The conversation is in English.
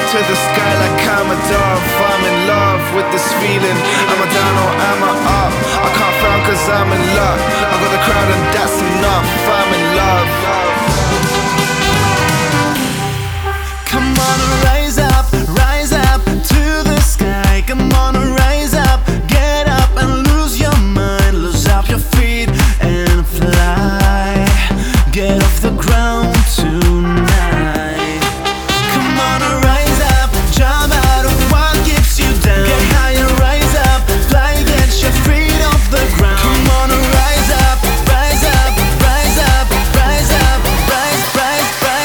to the sky like I'm a dove. I'm in love with this feeling. Am I down or am I up? I can't frown cause I'm in luck. I got the crowd and that's enough. I'm in love.